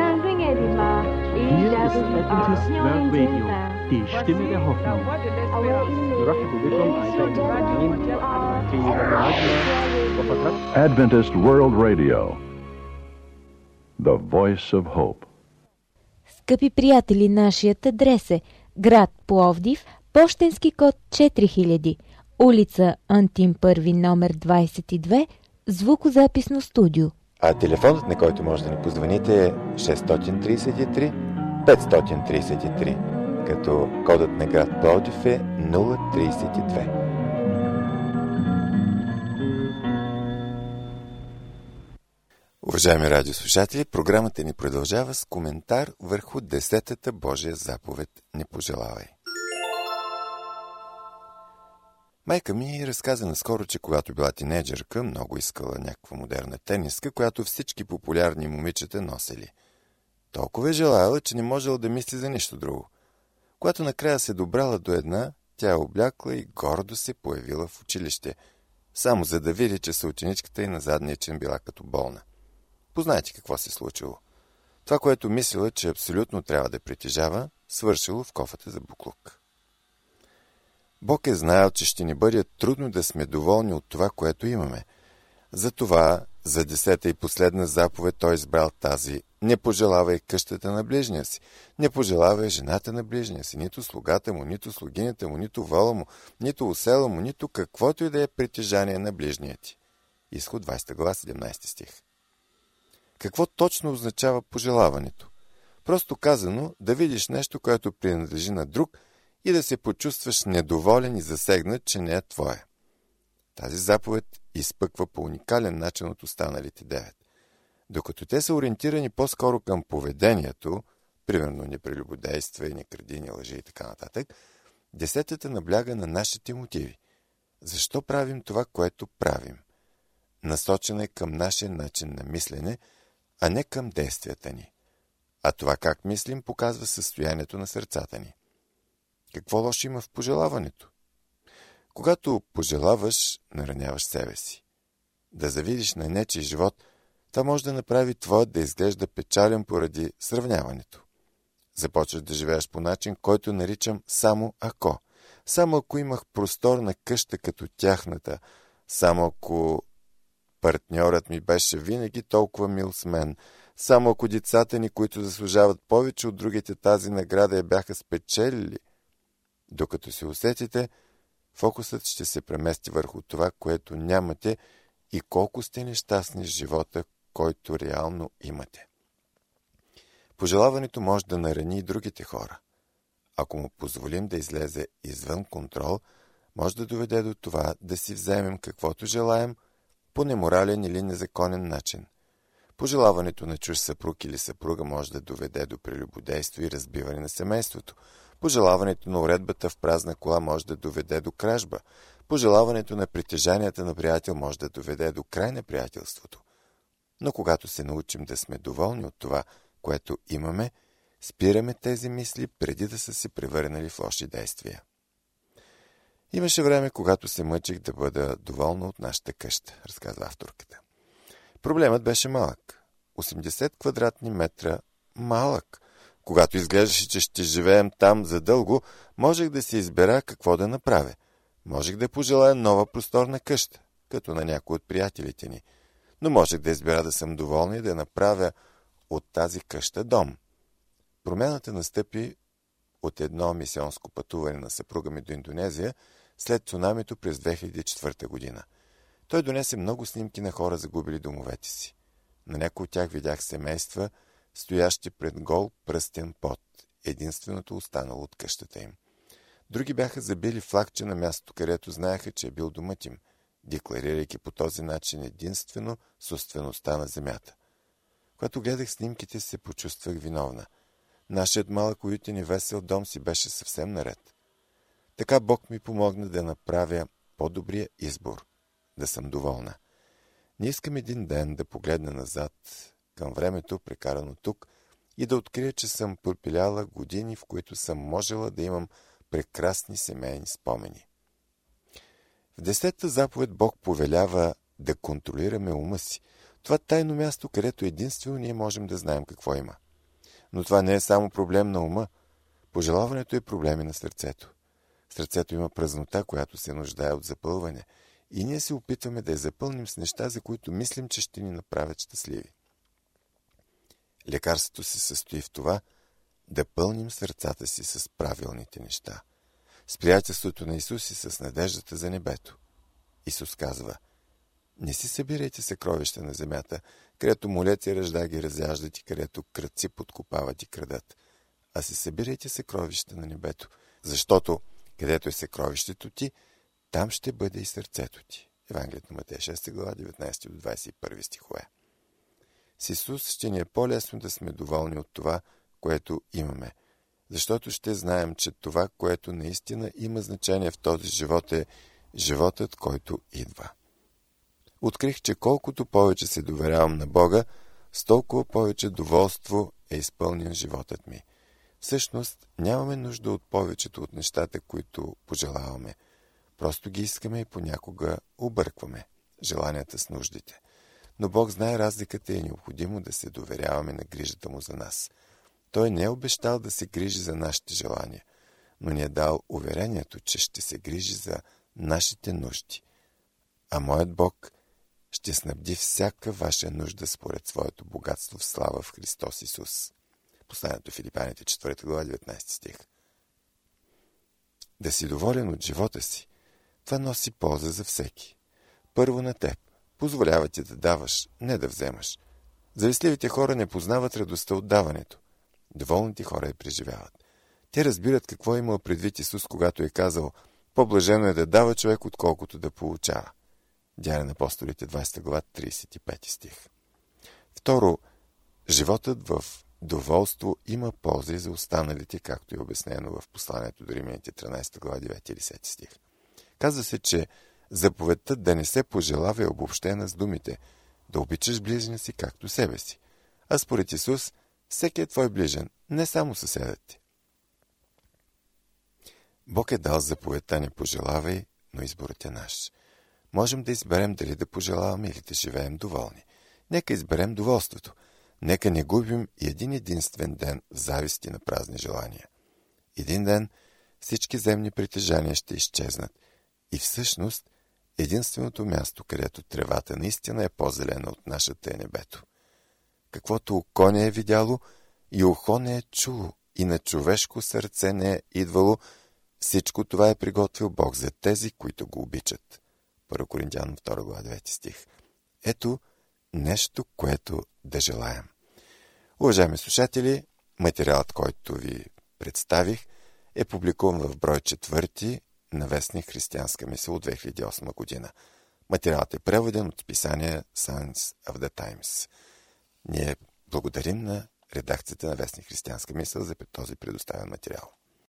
[SPEAKER 7] Adventist World Radio, the voice of hope.
[SPEAKER 2] Скъпи приятели, нашият адрес е град Пловдив, пощенски код 4000, улица Антим Първи, номер 22, звукозаписно студио.
[SPEAKER 1] А телефонът, на който може да ни позвоните, е 633 533, като кодът на град Пловдив е 032. Уважаеми радиослушатели, програмата ни продължава с коментар върху 10-та Божия заповед "Не пожелавай". Майка ми разказа наскоро, че когато била тинейджърка, много искала някаква модерна тениска, която всички популярни момичета носели. Толкова е желаяла, че не можела да мисли за нищо друго. Когато накрая се добрала до една, тя я облякла и гордо се появила в училище, само за да види, че съученичката й на задния чин била като болна. Познайте какво се случило. Това, което мислила, че абсолютно трябва да притежава, свършило в кофата за буклук. Бог е знаел, че ще ни бъде трудно да сме доволни от това, което имаме. Затова за 10-та и последна заповед той избрал тази: не пожелавай къщата на ближния си, не пожелавай жената на ближния си, нито слугата му, нито слугинята му, нито вола му, нито осела му, нито каквото и да е притежание на ближния ти. Изход 20 глава, 17 стих. Какво точно означава пожелаването? Просто казано, да видиш нещо, което принадлежи на друг и да се почувстваш недоволен и засегнат, че не е твое. Тази заповед изпъква по уникален начин от останалите 9. Докато те са ориентирани по-скоро към поведението, примерно непрелюбодействие, не кради, не лъжи и така нататък, 10-та набляга на нашите мотиви. Защо правим това, което правим? Насочена е към нашия начин на мислене, а не към действията ни. А това как мислим показва състоянието на сърцата ни. Какво лошо има в пожелаването? Когато пожелаваш, нараняваш себе си. Да завидиш на нечий живот, това може да направи твоят да изглежда печален поради сравняването. Започваш да живееш по начин, който наричам само ако. Само ако имах просторна къща като тяхната, само ако партньорът ми беше винаги толкова мил с мен, само ако децата ни, които заслужават повече от другите, тази награда я бяха спечелили. Докато се усетите, фокусът ще се премести върху това, което нямате и колко сте нещастни в живота, който реално имате. Пожелаването може да нарани и другите хора. Ако му позволим да излезе извън контрол, може да доведе до това да си вземем каквото желаем по неморален или незаконен начин. Пожелаването на чужд съпруг или съпруга може да доведе до прелюбодейство и разбиване на семейството. Пожелаването на уредбата в празна кола може да доведе до кражба. Пожелаването на притежанията на приятел може да доведе до край на приятелството. Но когато се научим да сме доволни от това, което имаме, спираме тези мисли преди да са се превърнали в лоши действия. Имаше време, когато се мъчих да бъда доволна от нашата къща, разказва авторката. Проблемът беше малък. 80 квадратни метра малък. Когато изглеждаше, че ще живеем там задълго, можех да си избера какво да направя. Можех да пожелая нова просторна къща, като на някой от приятелите ни. Но можех да избера да съм доволна и да направя от тази къща дом. Промяната настъпи от едно мисионско пътуване на съпруга ми до Индонезия след цунамито през 2004 година. Той донесе много снимки на хора, загубили домовете си. На някои от тях видях семейства, стоящи пред гол пръстен пот, единственото останало от къщата им. Други бяха забили флагче на мястото, където знаеха, че е бил домът им, декларирайки по този начин единствено собствеността на земята. Когато гледах снимките, се почувствах виновна. Нашият малък уютен и весел дом си беше съвсем наред. Така Бог ми помогна да направя по-добрия избор, да съм доволна. Не искам един ден да погледна назад към времето, прекарано тук, и да открия, че съм пропиляла години, в които съм можела да имам прекрасни семейни спомени. В 10-та заповед Бог повелява да контролираме ума си. Това тайно място, където единствено ние можем да знаем какво има. Но това не е само проблем на ума. Пожелаването е проблем и на сърцето. Сърцето има празнота, която се нуждае от запълване, и ние се опитваме да я запълним с неща, за които мислим, че ще ни направят щастливи. Лекарството се състои в това да пълним сърцата си с правилните неща, с приятелството на Исус и с надеждата за небето. Исус казва: не си събирайте съкровища на земята, където молеци ръжда ги разяждат и където крадци подкопават и крадат, а си събирайте съкровища на небето, защото където е съкровището ти, там ще бъде и сърцето ти. Евангелието на Матея 6 глава 19 до 21 стихове. С Исус ще ни е по-лесно да сме доволни от това, което имаме, защото ще знаем, че това, което наистина има значение в този живот, е животът, който идва. Открих, че колкото повече се доверявам на Бога, с толкова повече доволство е изпълнен животът ми. Всъщност, нямаме нужда от повечето от нещата, които пожелаваме. Просто ги искаме и понякога объркваме желанията с нуждите. но Бог знае разликата и е необходимо да се доверяваме на грижата му за нас. Той не е обещал да се грижи за нашите желания, но ни е дал уверението, че ще се грижи за нашите нужди. А моят Бог ще снабди всяка ваша нужда според своето богатство в слава в Христос Исус. Посланието Филипяните, 4 глава, 19 стих. Да си доволен от живота си, това носи полза за всеки. Първо на теб. Позволява ти да даваш, не да вземаш. Завистливите хора не познават радостта от даването. Доволните хора я преживяват. Те разбират какво е имал предвид Исус, когато е казал: по-блажено е да дава човек, отколкото да получава. Деяния на апостолите, 20 глава, 35 стих. Второ, животът в доволство има полза и за останалите, както е обяснено в посланието до Римляните, 13 глава, 9 и 10 стих. Казва се, че заповедта да не се пожелава е обобщена с думите: да обичаш ближния си както себе си. А според Исус, всеки е твой ближен, не само съседът ти. Бог е дал заповедта: не пожелавай, но изборът е наш. Можем да изберем дали да пожелаваме или да живеем доволни. Нека изберем доволството. Нека не губим и един единствен ден в зависти на празни желания. Един ден всички земни притежания ще изчезнат и всъщност единственото място, където тревата наистина е по-зелена от нашата, е небето. Каквото око не е видяло и ухо не е чуло и на човешко сърце не е идвало, всичко това е приготвил Бог за тези, които го обичат. 1 Коринтян 2 глава 9 стих. Ето нещо, което да желаем. Уважаеми слушатели, материалът, който ви представих, е публикуван в брой 4 на вестник Християнска мисъл от 2008 година. Материалът е преведен от списание Science of the Times. Ние благодарим на редакцията на вестник Християнска мисъл за този предоставен материал.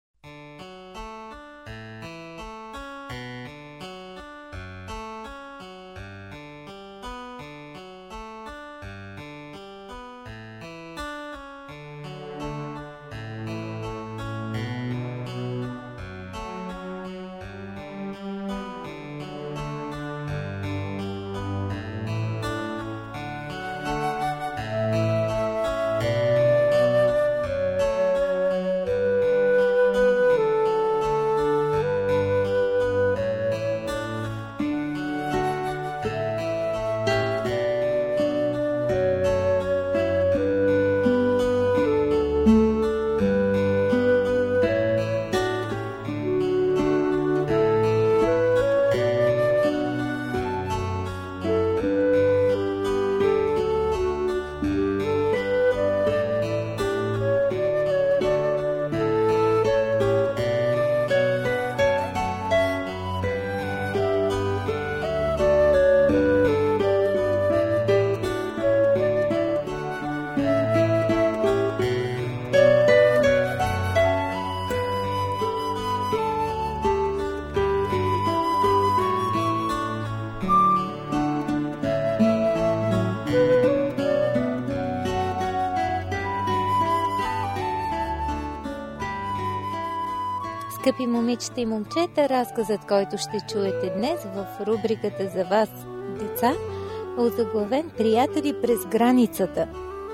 [SPEAKER 3] Скъпи момичета и момчета, разказът, който ще чуете днес в рубриката за вас, деца, озаглавен "Приятели през границата".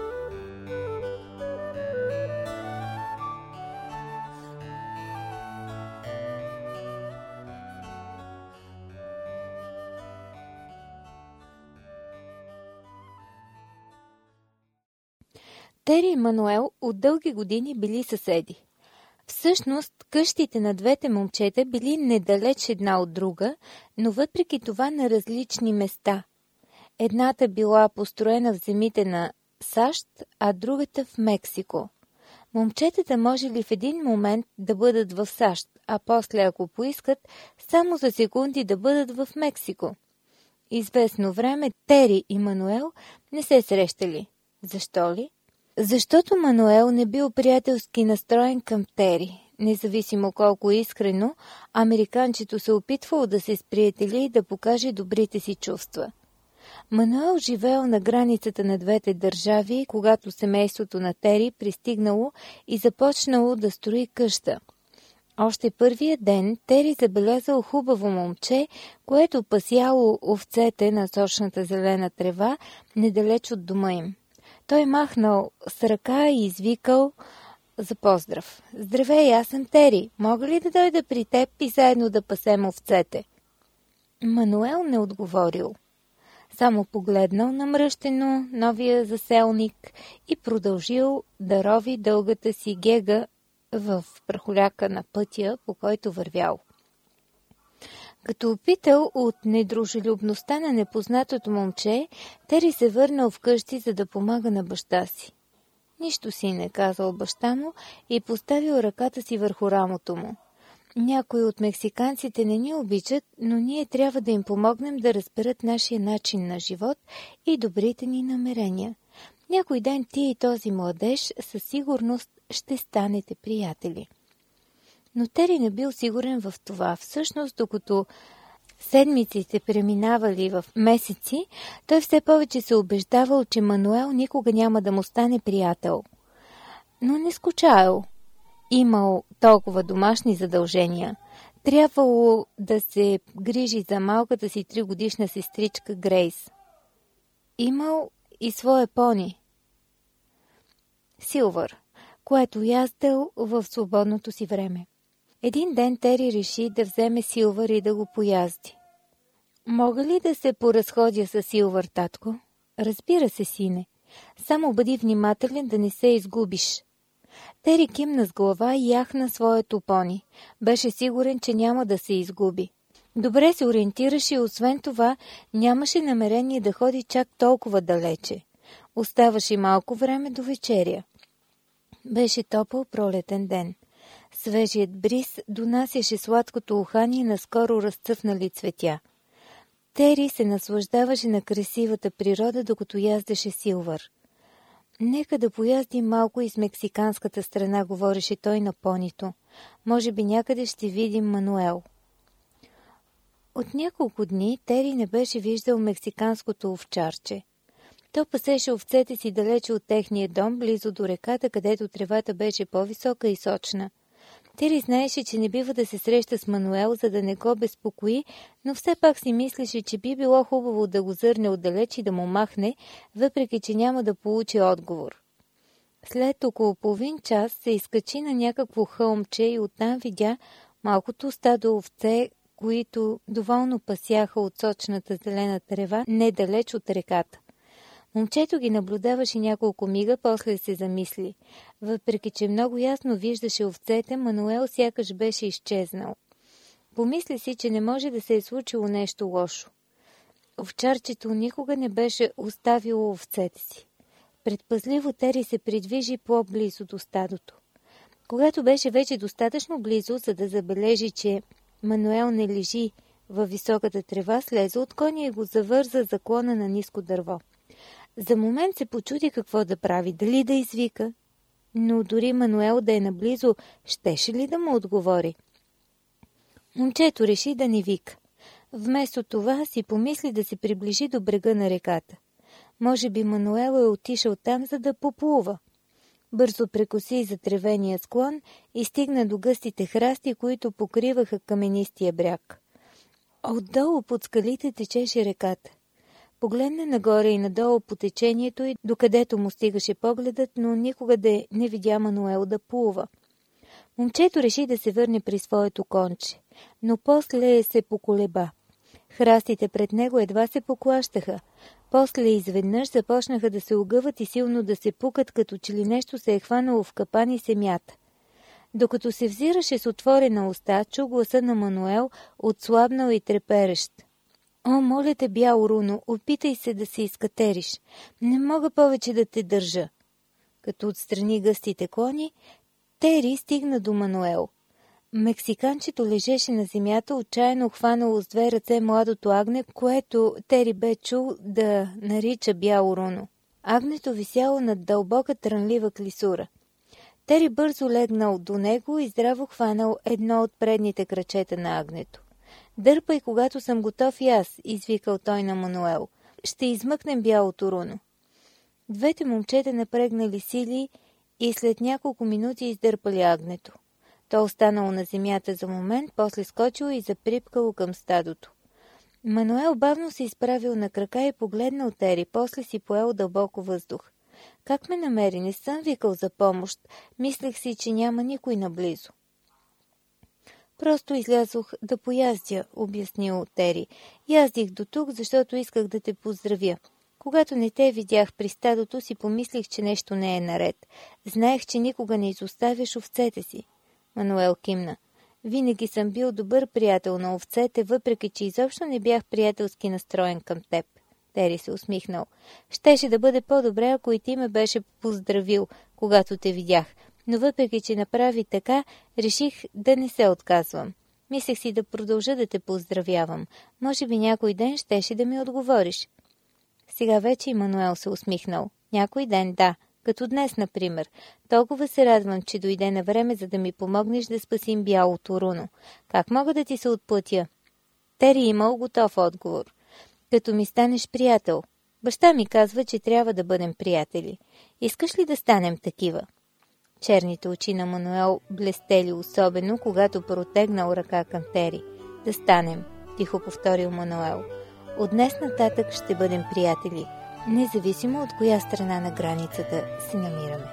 [SPEAKER 3] Тери и Мануел от дълги години били съседи. Всъщност, къщите на двете момчета били недалеч една от друга, но въпреки това на различни места. Едната била построена в земите на САЩ, а другата в Мексико. Момчетата можели в един момент да бъдат в САЩ, а после, ако поискат, само за секунди да бъдат в Мексико. Известно време Тери и Мануел не се срещали. Защо ли? Защото Мануел не бил приятелски настроен към Тери. Независимо колко искрено, американчето се опитвал да се сприятели и да покаже добрите си чувства. Мануел живеел на границата на двете държави, когато семейството на Тери пристигнало и започнало да строи къща. Още първия ден Тери забелязал хубаво момче, което пасяло овцете на сочната зелена трева недалеч от дома им. Той махнал с ръка и извикал за поздрав. Здравей, аз съм Тери. Мога ли да дойда при теб и заедно да пасем овцете? Мануел не отговорил. Само погледнал намръщено новия заселник и продължил да рови дългата си гега в прахоляка на пътя, по който вървял. Като опитал от недружелюбността на непознатото момче, Тери се върнал вкъщи, за да помага на баща си. Нищо си не казал баща му и поставил ръката си върху рамото му. Някои от мексиканците не ни обичат, но ние трябва да им помогнем да разберат нашия начин на живот и добрите ни намерения. Някой ден ти и този младеж със сигурност ще станете приятели. Но Тери не бил сигурен в това. Всъщност, докато седмиците преминавали в месеци, той все повече се убеждавал, че Мануел никога няма да му стане приятел. Но не скучаял. Имал толкова домашни задължения. Трябвало да се грижи за малката си 3-годишна сестричка Грейс. Имал и свое пони. Силвър, което яздел в свободното си време. Един ден Тери реши да вземе Силвър и да го поязди. Мога ли да се поразходя с Силвър, татко? Разбира се, сине. Само бъди внимателен да не се изгубиш. Тери кимна с глава и яхна своето пони. Беше сигурен, че няма да се изгуби. Добре се ориентираше и освен това нямаше намерение да ходи чак толкова далече. Оставаше малко време до вечеря. Беше топъл пролетен ден. Свежият бриз донасяше сладкото ухание на скоро разцъфнали цветя. Тери се наслаждаваше на красивата природа, докато яздеше Силвър. Нека да поязди малко из мексиканската страна, говореше той на понито. Може би някъде ще видим Мануел. От няколко дни Тери не беше виждал мексиканското овчарче. То пасеше овцете си далече от техния дом, близо до реката, където тревата беше по-висока и сочна. Тери знаеше, че не бива да се среща с Мануел, за да не го безпокои, но все пак си мислеше, че би било хубаво да го зърне отдалеч и да му махне, въпреки че няма да получи отговор. След около половин час се изкачи на някакво хълмче и оттам видя малкото стадо овце, които доволно пасяха от сочната зелена трева недалеч от реката. Момчето ги наблюдаваше няколко мига, после се замисли. Въпреки че много ясно виждаше овцете, Мануел сякаш беше изчезнал. Помисли си, че не може да се е случило нещо лошо. Овчарчето никога не беше оставило овцете си. Предпазливо Тери се придвижи по-близо до стадото. Когато беше вече достатъчно близо, за да забележи, че Мануел не лежи във високата трева, слезе от коня и го завърза за клона на ниско дърво. За момент се почуди какво да прави, дали да извика. Но дори Мануел да е наблизо, щеше ли да му отговори? Момчето реши да не вика. Вместо това си помисли да се приближи до брега на реката. Може би Мануел е отишъл там, за да поплува. Бързо прекоси затревения склон и стигна до гъстите храсти, които покриваха каменистия бряг. Отдолу под скалите течеше реката. Погледна нагоре и надолу по течението й, докъдето му стигаше погледът, но никога не видя Мануел да плува. Момчето реши да се върне при своето конче, но после се поколеба. Храстите пред него едва се поклащаха. После изведнъж започнаха да се огъват и силно да се пукат, като че ли нещо се е хванало в капан и се мята. Докато се взираше с отворена уста, чу гласа на Мануел, отслабнал и треперещ. О, моля те, бяло руно, опитай се да се изкатериш. Не мога повече да те държа. Като отстрани гъстите клони, Тери стигна до Мануел. Мексиканчето лежеше на земята, отчаяно хванало с две ръце младото агне, което Тери бе чул да нарича бяло руно. Агнето висяло над дълбока трънлива клисура. Тери бързо легнал до него и здраво хванал едно от предните крачета на агнето. Дърпай, когато съм готов и аз, извикал той на Мануел. Ще измъкнем бялото руно. Двете момчета напрегнали сили и след няколко минути издърпали агнето. То останало на земята за момент, после скочило и заприпкало към стадото. Мануел бавно се изправил на крака и погледнал Тери, после си поел дълбоко въздух. Как ме намери? Не съм викал за помощ. Мислех си, че няма никой наблизо. Просто излязох да пояздя, обяснил Тери. Яздих до тук, защото исках да те поздравя. Когато не те видях при стадото, си помислих, че нещо не е наред. Знаех, че никога не изоставяш овцете си. Мануел кимна. Винаги съм бил добър приятел на овцете, въпреки че изобщо не бях приятелски настроен към теб. Тери се усмихнал. Щеше да бъде по-добре, ако и ти ме беше поздравил, когато те видях. Но въпреки, че направи така, реших да не се отказвам. Мислех си да продължа да те поздравявам. Може би някой ден щеше да ми отговориш. Сега вече и Мануел се усмихнал. Някой ден, да. Като днес, например. Толкова се радвам, че дойде на време, за да ми помогнеш да спасим бялото руно. Как мога да ти се отплатя? Тери имал готов отговор. Като ми станеш приятел. Баща ми казва, че трябва да бъдем приятели. Искаш ли да станем такива? Черните очи на Мануел блестели особено, когато протегнал ръка към Тери. Да станем, тихо повторил Мануел. От днес нататък ще бъдем приятели, независимо от коя страна на границата се намираме.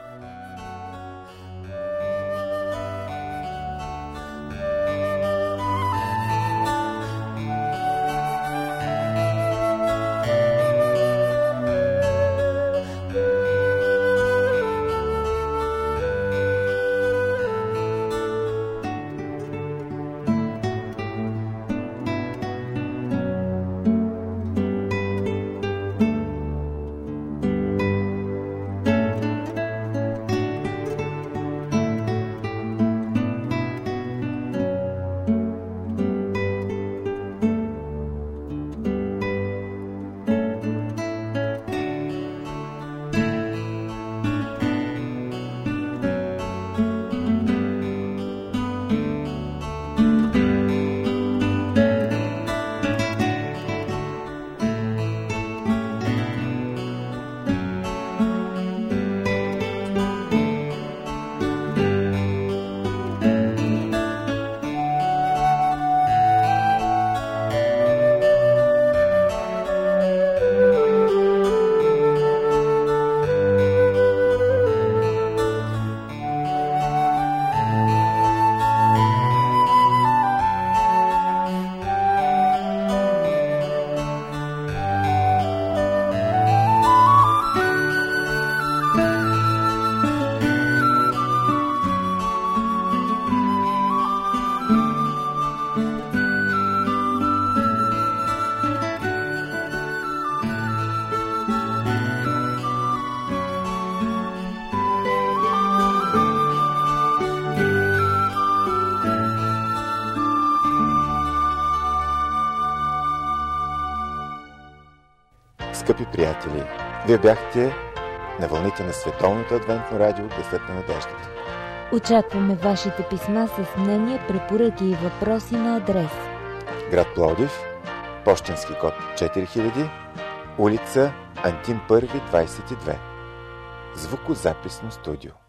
[SPEAKER 1] Скъпи приятели, вие бяхте на вълните на Световното адвентно радио Гласът на надеждата.
[SPEAKER 2] Очакваме вашите писма с мнения, препоръки и въпроси на адрес:
[SPEAKER 1] град Пловдив, пощенски код 4000, улица Антим 1, 22. Звукозаписно студио.